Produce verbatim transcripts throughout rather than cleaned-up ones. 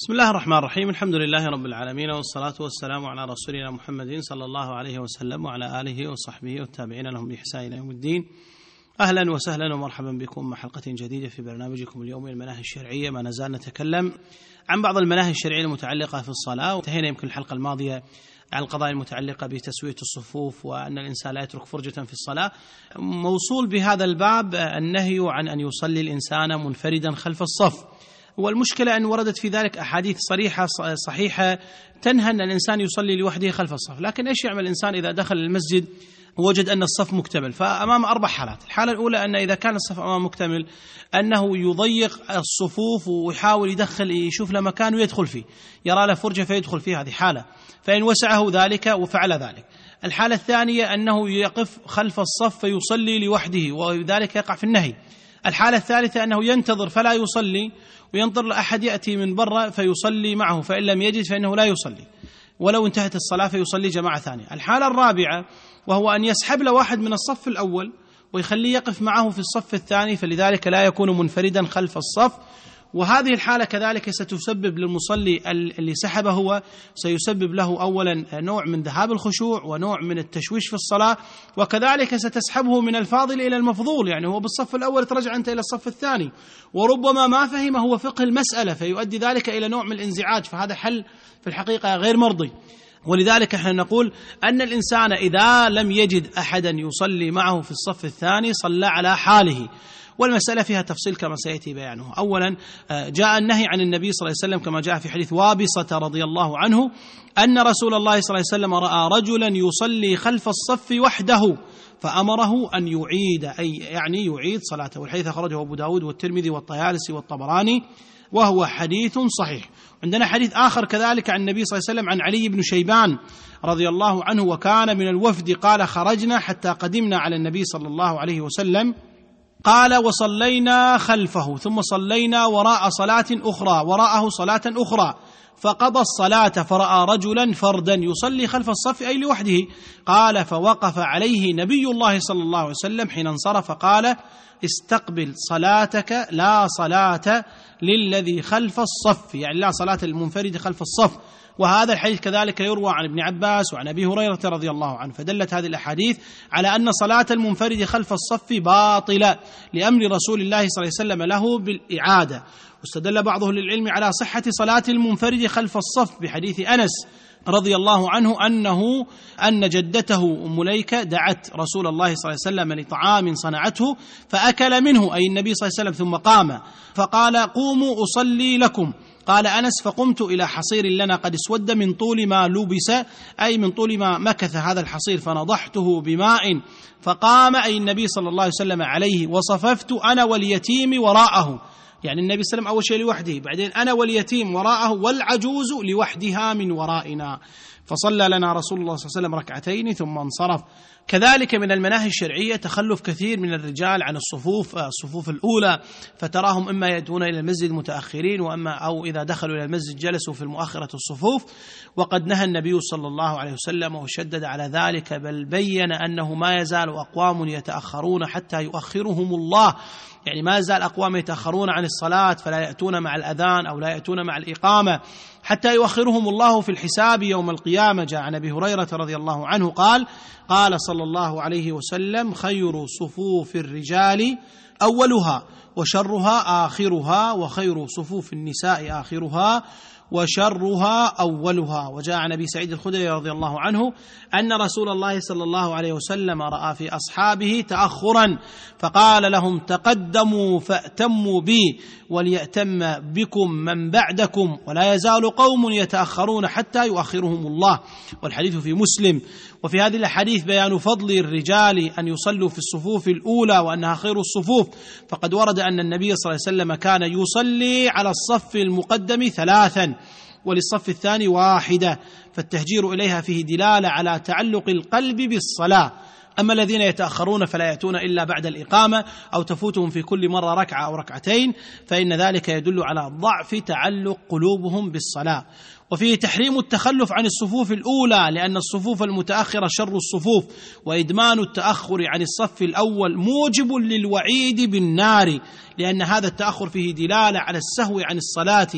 بسم الله الرحمن الرحيم. الحمد لله رب العالمين، والصلاة والسلام على رسولنا محمد صلى الله عليه وسلم وعلى آله وصحبه والتابعين لهم بإحسان إلى يوم الدين. أهلا وسهلا ومرحبا بكم مع حلقة جديدة في برنامجكم اليومي المناهج الشرعية. ما نزال نتكلم عن بعض المناهج الشرعية المتعلقة في الصلاة، وانتهينا يمكن الحلقة الماضية عن القضايا المتعلقة بتسوية الصفوف وأن الإنسان لا يترك فرجة في الصلاة. موصول بهذا الباب النهي عن أن يصلي الإنسان منفردا خلف الصف، والمشكلة أن وردت في ذلك أحاديث صريحة صحيحة تنهى أن الإنسان يصلي لوحده خلف الصف. لكن إيش يعمل الإنسان إذا دخل المسجد ووجد أن الصف مكتمل؟ فأمام أربع حالات. الحالة الأولى أن إذا كان الصف أمام مكتمل أنه يضيق الصفوف ويحاول يدخل يشوف له مكان ويدخل فيه، يرى له فرجة فيدخل فيه، هذه حالة، فإن وسعه ذلك وفعل ذلك. الحالة الثانية أنه يقف خلف الصف فيصلي لوحده، وذلك يقع في النهي. الحالة الثالثة أنه ينتظر فلا يصلي وينظر لأحد يأتي من برا فيصلي معه، فإن لم يجد فإنه لا يصلي، ولو انتهت الصلاة فيصلي جماعة ثانية. الحالة الرابعة وهو أن يسحب له واحد من الصف الأول ويخليه يقف معه في الصف الثاني، فلذلك لا يكون منفردا خلف الصف. وهذه الحالة كذلك ستسبب للمصلي اللي سحبه هو سيسبب له أولا نوع من ذهاب الخشوع ونوع من التشويش في الصلاة، وكذلك ستسحبه من الفاضل إلى المفضول. يعني هو بالصف الأول ترجع أنت إلى الصف الثاني، وربما ما فهم هو فقه المسألة فيؤدي ذلك إلى نوع من الانزعاج، فهذا حل في الحقيقة غير مرضي. ولذلك احنا نقول أن الإنسان إذا لم يجد أحدا يصلي معه في الصف الثاني صلى على حاله. والمسألة فيها تفصيل كما سيأتي بيانه. أولا جاء النهي عن النبي صلى الله عليه وسلم كما جاء في حديث وابصة رضي الله عنه أن رسول الله صلى الله عليه وسلم رأى رجلا يصلي خلف الصف وحده فأمره أن يعيد، أي يعني يعيد صلاته، والحديث أخرجه أبو داود والترمذي والطيالسي والطبراني وهو حديث صحيح. عندنا حديث آخر كذلك عن النبي صلى الله عليه وسلم عن علي بن شيبان رضي الله عنه وكان من الوفد قال خرجنا حتى قدمنا على النبي صلى الله عليه وسلم قال وصلينا خلفه ثم صلينا وراء صلاة أخرى وراءه صلاة أخرى فقضى الصلاة فرأى رجلا فردا يصلي خلف الصف أي لوحده. قال فوقف عليه نبي الله صلى الله عليه وسلم حين انصرف قال استقبل صلاتك لا صلاة للذي خلف الصف، يعني لا صلاة المنفرد خلف الصف. وهذا الحديث كذلك يروى عن ابن عباس وعن أبي هريرة رضي الله عنه. فدلت هذه الأحاديث على أن صلاة المنفرد خلف الصف باطلة لأمر رسول الله صلى الله عليه وسلم له بالإعادة. واستدل بعضه للعلم على صحة صلاة المنفرد خلف الصف بحديث أنس رضي الله عنه أنه أن جدته أم مليكة دعت رسول الله صلى الله عليه وسلم لطعام صنعته فأكل منه، أي النبي صلى الله عليه وسلم، ثم قام فقال قوموا أصلي لكم. قال أنس فقمت إلى حصير لنا قد اسود من طول ما لبس، أي من طول ما مكث هذا الحصير، فنضحته بماء فقام، أي النبي صلى الله عليه وسلم، عليه وصففت أنا واليتيم وراءه، يعني النبي صلى الله عليه وسلم أول شيء لوحده، بعدين أنا واليتيم وراءه والعجوز لوحدها من ورائنا، فصلى لنا رسول الله صلى الله عليه وسلم ركعتين ثم انصرف. كذلك من المناهي الشرعية تخلف كثير من الرجال عن الصفوف الصفوف الأولى، فتراهم إما يأتون إلى المسجد متأخرين وأما أو إذا دخلوا إلى المسجد جلسوا في المؤخرة الصفوف، وقد نهى النبي صلى الله عليه وسلم وشدد على ذلك، بل بين أنه ما يزال أقوام يتأخرون حتى يؤخرهم الله، يعني ما يزال أقوام يتأخرون عن الصلاة فلا يأتون مع الأذان أو لا يأتون مع الإقامة حتى يؤخرهم الله في الحساب يوم القيامة. جاء عن أبي هريرة رضي الله عنه قال قال صلى الله عليه وسلم خير صفوف الرجال أولها وشرها آخرها وخير صفوف النساء آخرها وشرها أولها. وجاء عن أبي سعيد الخدري رضي الله عنه أن رسول الله صلى الله عليه وسلم رأى في أصحابه تأخرا فقال لهم تقدموا فأتموا بي وليأتم بكم من بعدكم ولا يزال قوم يتأخرون حتى يؤخرهم الله. والحديث في مسلم. وفي هذه الحديث بيان فضل الرجال أن يصلوا في الصفوف الأولى وأنها خير الصفوف، فقد ورد أن النبي صلى الله عليه وسلم كان يصلي على الصف المقدم ثلاثا وللصف الثاني واحدة، فالتهجير إليها فيه دلالة على تعلق القلب بالصلاة. أما الذين يتأخرون فلا يأتون إلا بعد الإقامة أو تفوتهم في كل مرة ركعة أو ركعتين، فإن ذلك يدل على ضعف تعلق قلوبهم بالصلاة. وفيه تحريم التخلف عن الصفوف الأولى، لأن الصفوف المتأخرة شر الصفوف، وإدمان التأخر عن الصف الأول موجب للوعيد بالنار، لأن هذا التأخر فيه دلالة على السهو عن الصلاة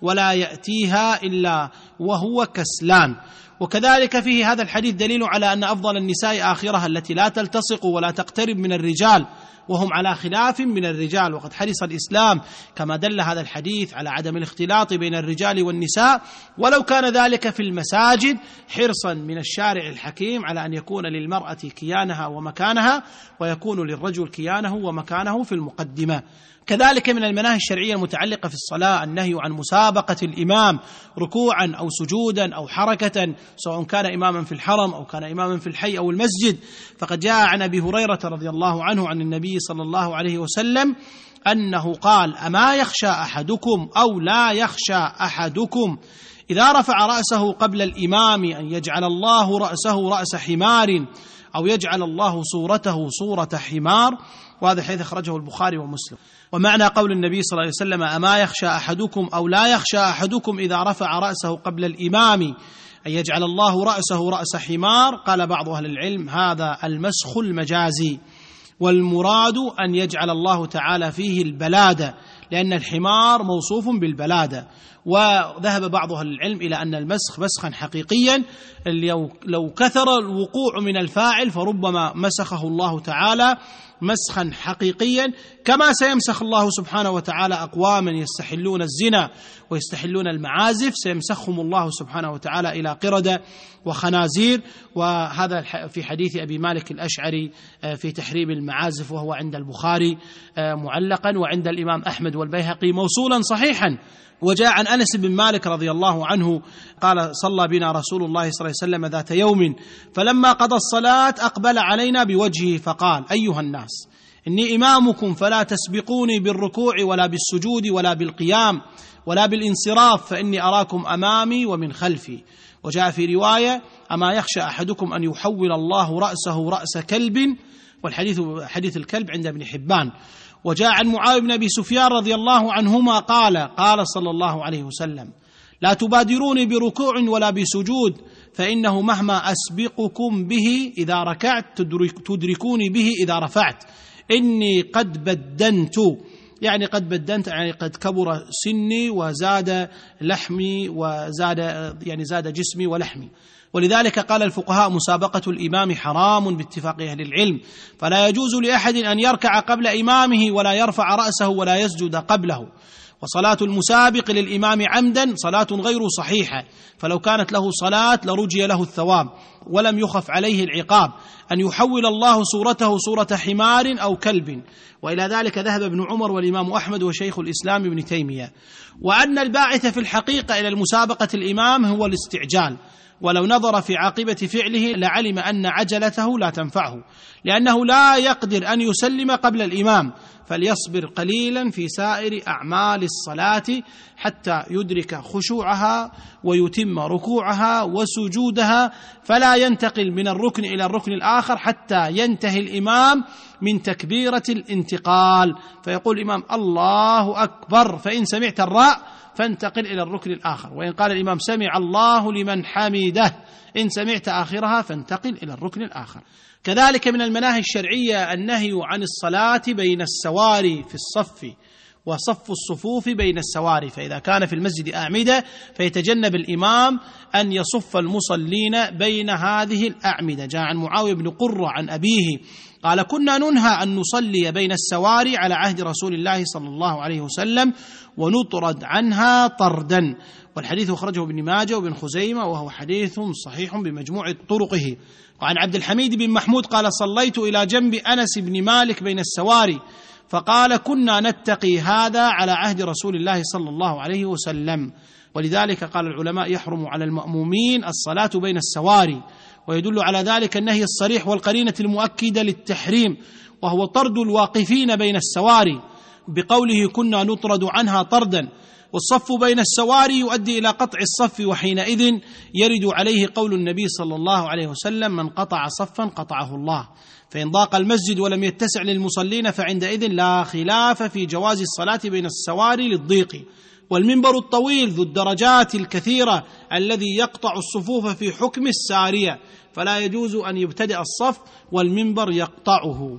ولا يأتيها إلا وهو كسلان. وكذلك فيه هذا الحديث دليل على أن أفضل النساء آخرها التي لا تلتصق ولا تقترب من الرجال، وهم على خلاف من الرجال. وقد حرص الإسلام كما دل هذا الحديث على عدم الاختلاط بين الرجال والنساء، ولو كان ذلك في المساجد، حرصا من الشارع الحكيم على أن يكون للمرأة كيانها ومكانها، ويكون للرجل كيانه ومكانه في المقدمة. كذلك من المناهي الشرعية المتعلقة في الصلاة النهي عن مسابقة الإمام ركوعا أو سجودا أو حركة، سواء كان إماما في الحرم أو كان إماما في الحي أو المسجد. فقد جاء عن أبي هريرة رضي الله عنه عن النبي صلى الله عليه وسلم أنه قال: أما يخشى أحدكم أو لا يخشى أحدكم إذا رفع رأسه قبل الإمام أن يجعل الله رأسه رأس حمار أو يجعل الله صورته صورة حمار. وهذا حيث أخرجه البخاري ومسلم. ومعنى قول النبي صلى الله عليه وسلم: أما يخشى أحدكم أو لا يخشى أحدكم إذا رفع رأسه قبل الإمام أن يجعل الله رأسه رأس حمار، قال بعض أهل العلم: هذا المسخ المجازي، والمراد أن يجعل الله تعالى فيه البلادة، لأن الحمار موصوف بالبلادة. وذهب بعض أهل العلم إلى أن المسخ مسخا حقيقيا، لو كثر الوقوع من الفاعل فربما مسخه الله تعالى مسخا حقيقيا، كما سيمسخ الله سبحانه وتعالى أقواما يستحلون الزنا ويستحلون المعازف، سيمسخهم الله سبحانه وتعالى إلى قردة وخنازير. وهذا في حديث أبي مالك الأشعري في تحريم المعازف، وهو عند البخاري معلقا وعند الإمام أحمد والبيهقي موصولا صحيحا. وجاء عن أنس بن مالك رضي الله عنه قال: صلى بنا رسول الله صلى الله عليه وسلم ذات يوم، فلما قضى الصلاة أقبل علينا بوجهه فقال: أيها الناس، إني إمامكم فلا تسبقوني بالركوع ولا بالسجود ولا بالقيام ولا بالانصراف، فإني أراكم أمامي ومن خلفي. وجاء في رواية: أما يخشى أحدكم أن يحول الله رأسه رأس كلب، والحديث حديث الكلب عند ابن حبان. وجاء عن معاوية بن أبي سفيان رضي الله عنهما قال: قال صلى الله عليه وسلم: لا تبادروني بركوع ولا بسجود، فإنه مهما أسبقكم به إذا ركعت تدركوني به إذا رفعت، إني قد بدنت، يعني قد بدنت يعني قد كبر سني وزاد لحمي وزاد يعني زاد جسمي ولحمي. ولذلك قال الفقهاء: مسابقة الإمام حرام باتفاق أهل العلم، فلا يجوز لأحد أن يركع قبل إمامه ولا يرفع رأسه ولا يسجد قبله. وصلاة المسابق للإمام عمدا صلاة غير صحيحة، فلو كانت له صلاة لرجي له الثواب ولم يخف عليه العقاب أن يحول الله صورته صورة حمار أو كلب. وإلى ذلك ذهب ابن عمر والإمام أحمد وشيخ الإسلام ابن تيمية. وأن الباعث في الحقيقة إلى المسابقة الإمام هو الاستعجال، ولو نظر في عاقبة فعله لعلم أن عجلته لا تنفعه، لأنه لا يقدر أن يسلم قبل الإمام، فليصبر قليلا في سائر أعمال الصلاة حتى يدرك خشوعها ويتم ركوعها وسجودها، فلا ينتقل من الركن إلى الركن الآخر حتى ينتهي الإمام من تكبيرة الانتقال، فيقول الإمام: الله أكبر، فإن سمعت الراء فانتقل إلى الركن الآخر، وإن قال الإمام: سمع الله لمن حمده، إن سمعت آخرها فانتقل إلى الركن الآخر. كذلك من المناهي الشرعية النهي عن الصلاة بين السواري في الصف، وصف الصفوف بين السواري، فإذا كان في المسجد أعمدة فيتجنب الإمام أن يصف المصلين بين هذه الأعمدة. جاء عن معاوية بن قرة عن أبيه قال: كنا ننهى أن نصلي بين السواري على عهد رسول الله صلى الله عليه وسلم ونطرد عنها طردا. والحديث أخرجه ابن ماجه وابن خزيمة، وهو حديث صحيح بمجموع طرقه. وعن عبد الحميد بن محمود قال: صليت إلى جنب أنس بن مالك بين السواري، فقال: كنا نتقي هذا على عهد رسول الله صلى الله عليه وسلم. ولذلك قال العلماء: يحرم على المأمومين الصلاة بين السواري، ويدل على ذلك النهي الصريح والقرينة المؤكدة للتحريم، وهو طرد الواقفين بين السواري بقوله: كنا نطرد عنها طردا. والصف بين السواري يؤدي إلى قطع الصف، وحينئذ يرد عليه قول النبي صلى الله عليه وسلم: من قطع صفا قطعه الله. فإن ضاق المسجد ولم يتسع للمصلين فعندئذ لا خلاف في جواز الصلاة بين السواري للضيق. والمنبر الطويل ذو الدرجات الكثيرة الذي يقطع الصفوف في حكم السارية، فلا يجوز أن يبتدئ الصف والمنبر يقطعه.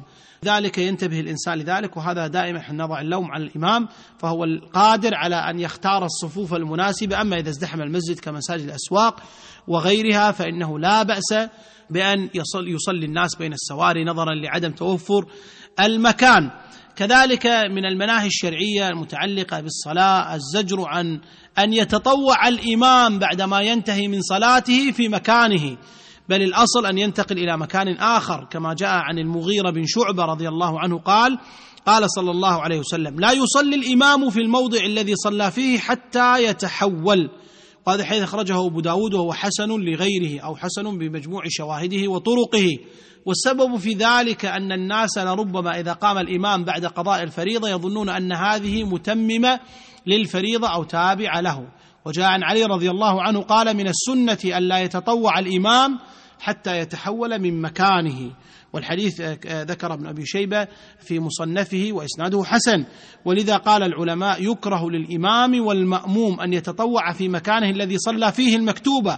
ذلك ينتبه الإنسان لذلك. وهذا دائما نضع اللوم على الإمام، فهو القادر على أن يختار الصفوف المناسبة. أما إذا ازدحم المسجد كمساجد الأسواق وغيرها فإنه لا بأس بأن يصل يصلي الناس بين السواري نظرا لعدم توفر المكان. كذلك من المناهي الشرعية المتعلقة بالصلاة الزجر عن أن يتطوع الإمام بعدما ينتهي من صلاته في مكانه، بل الأصل أن ينتقل إلى مكان آخر، كما جاء عن المغيرة بن شعبة رضي الله عنه قال قال صلى الله عليه وسلم: لا يصلي الإمام في الموضع الذي صلى فيه حتى يتحول. وهذا حيث أخرجه أبو داود وهو حسن لغيره أو حسن بمجموع شواهده وطرقه. والسبب في ذلك أن الناس لربما إذا قام الإمام بعد قضاء الفريضة يظنون أن هذه متممة للفريضة أو تابعة له. وجاء عن علي رضي الله عنه قال: من السنة أن لا يتطوع الإمام حتى يتحول من مكانه. والحديث ذكر ابن أبي شيبة في مصنفه وإسناده حسن. ولذا قال العلماء: يكره للإمام والمأموم أن يتطوع في مكانه الذي صلى فيه المكتوبة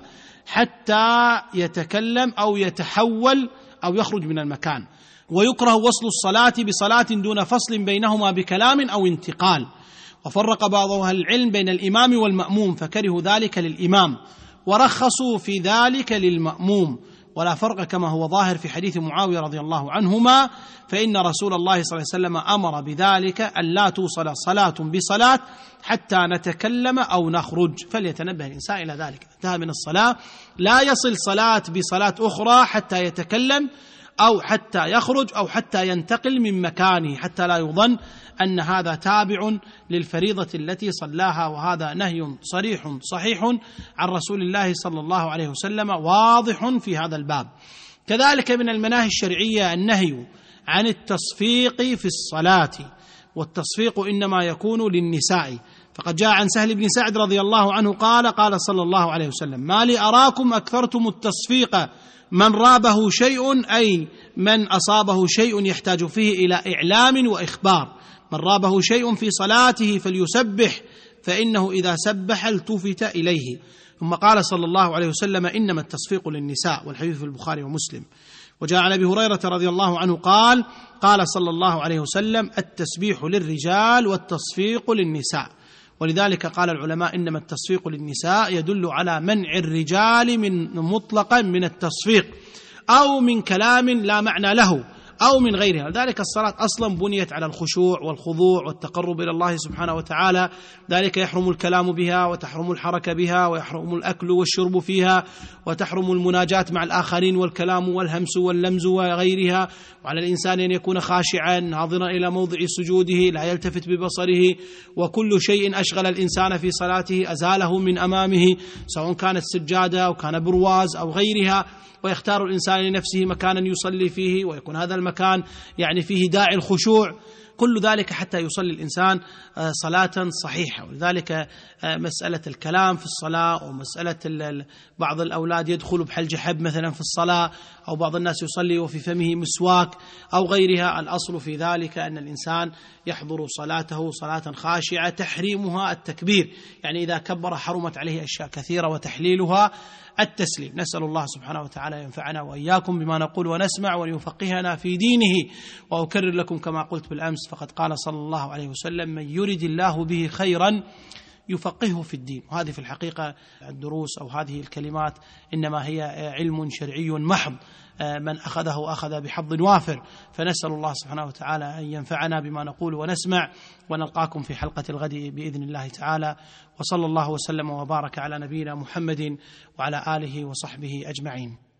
حتى يتكلم أو يتحول أو يخرج من المكان. ويكره وصل الصلاة بصلاة دون فصل بينهما بكلام أو انتقال. وفرق بعض أهل العلم بين الإمام والمأموم فكرهوا ذلك للإمام، ورخصوا في ذلك للمأموم، ولا فرق كما هو ظاهر في حديث معاوية رضي الله عنهما، فإن رسول الله صلى الله عليه وسلم أمر بذلك أن لا توصل صلاة بصلاة حتى نتكلم أو نخرج. فليتنبه الإنسان إلى ذلك. انتهى من الصلاة لا يصل صلاة بصلاة أخرى حتى يتكلم أو حتى يخرج أو حتى ينتقل من مكانه، حتى لا يظن أن هذا تابع للفريضة التي صلاها. وهذا نهي صريح صحيح عن رسول الله صلى الله عليه وسلم واضح في هذا الباب. كذلك من المناهي الشرعية النهي عن التصفيق في الصلاة، والتصفيق إنما يكون للنساء. فقد جاء عن سهل بن سعد رضي الله عنه قال قال صلى الله عليه وسلم: ما لي أراكم أكثرتم التصفيق، من رابه شيء أي من أصابه شيء يحتاج فيه إلى إعلام وإخبار. من رابه شيء في صلاته فليسبح، فإنه إذا سبح التفت إليه. ثم قال صلى الله عليه وسلم: إنما التصفيق للنساء. والحديث في البخاري ومسلم. وجاء عن أبي هريرة رضي الله عنه قال قال صلى الله عليه وسلم: التسبيح للرجال والتصفيق للنساء. ولذلك قال العلماء: إنما التصفيق للنساء يدل على منع الرجال من مطلقا من التصفيق أو من كلام لا معنى له أو من غيرها. لذلك الصلاة أصلا بنيت على الخشوع والخضوع والتقرب إلى الله سبحانه وتعالى. ذلك يحرم الكلام بها، وتحرم الحركة بها، ويحرم الأكل والشرب فيها، وتحرم المناجاة مع الآخرين والكلام والهمس واللمز وغيرها. وعلى الإنسان أن يكون خاشعا ناظرا إلى موضع سجوده لا يلتفت ببصره، وكل شيء أشغل الإنسان في صلاته أزاله من أمامه، سواء كانت سجادة أو كان برواز أو غيرها. ويختار الإنسان لنفسه مكانا يصلي فيه، ويكون هذا المكان يعني فيه داعي الخشوع. كل ذلك حتى يصلي الإنسان صلاة صحيحة. ولذلك مسألة الكلام في الصلاة، ومسألة بعض الأولاد يدخل بحلج حب مثلا في الصلاة، أو بعض الناس يصلي وفي فمه مسواك أو غيرها، الأصل في ذلك أن الإنسان يحضر صلاته صلاة خاشعة تحريمها التكبير، يعني إذا كبر حرمت عليه أشياء كثيرة، وتحليلها التسليم. نسأل الله سبحانه وتعالى ينفعنا وإياكم بما نقول ونسمع، ويفقهنا في دينه. وأكرر لكم كما قلت بالأمس، فقد قال صلى الله عليه وسلم: من يرد الله به خيرا يفقهه في الدين. وهذه في الحقيقة الدروس أو هذه الكلمات إنما هي علم شرعي محض، من أخذه أخذ بحظ وافر. فنسأل الله سبحانه وتعالى أن ينفعنا بما نقول ونسمع، ونلقاكم في حلقة الغد بإذن الله تعالى. وصلى الله وسلم وبارك على نبينا محمد وعلى آله وصحبه أجمعين.